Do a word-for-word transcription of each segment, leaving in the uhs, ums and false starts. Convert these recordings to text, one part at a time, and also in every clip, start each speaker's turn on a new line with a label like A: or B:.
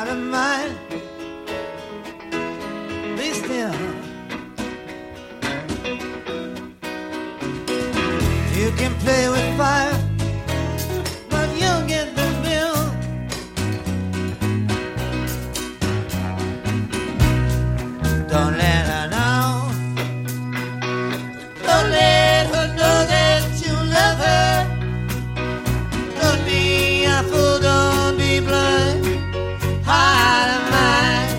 A: of mind. Be still. You can play with fire, but you'll get the bill. Don't let her know. Don't let her know that you love her. Don't be a fool, don't be blind. Heart of mine.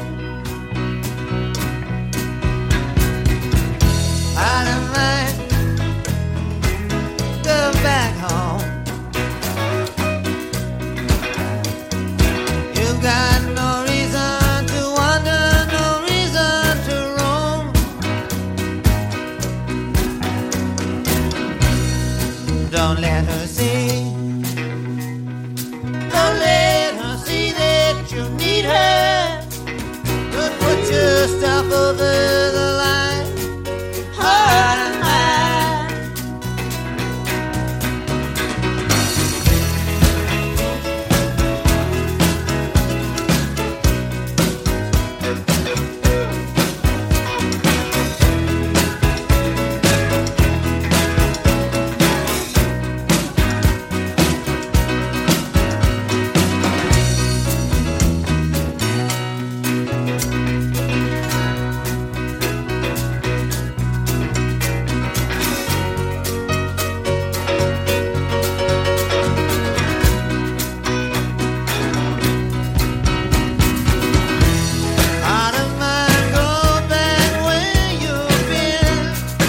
A: Heart of mine. Go back home. You've got no reason to wander, no reason to roam. Don't let her see. Don't let her see that you need her. Don't put your stuff over the line. Heart of mine. Heart of mine, go back where you've been.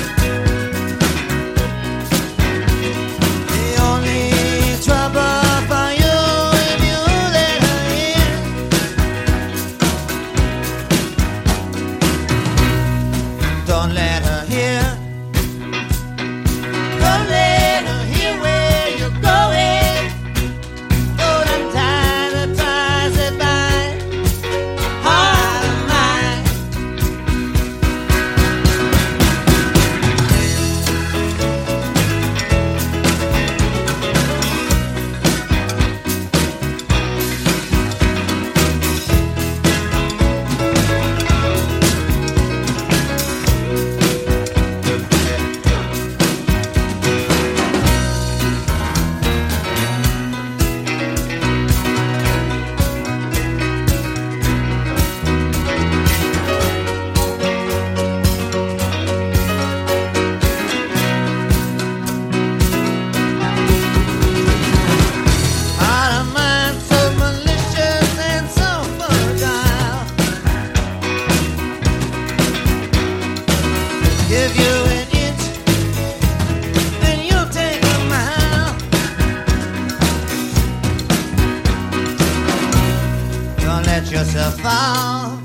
A: The only trouble for you if you let her in. Don't let her hear. Don't let her hear where you're going. Don't untie the ties that bind. Heart of mine. Heart of mine, so malicious and so fertile. Give you an inch, then you'll take a mile. Don't let yourself fall.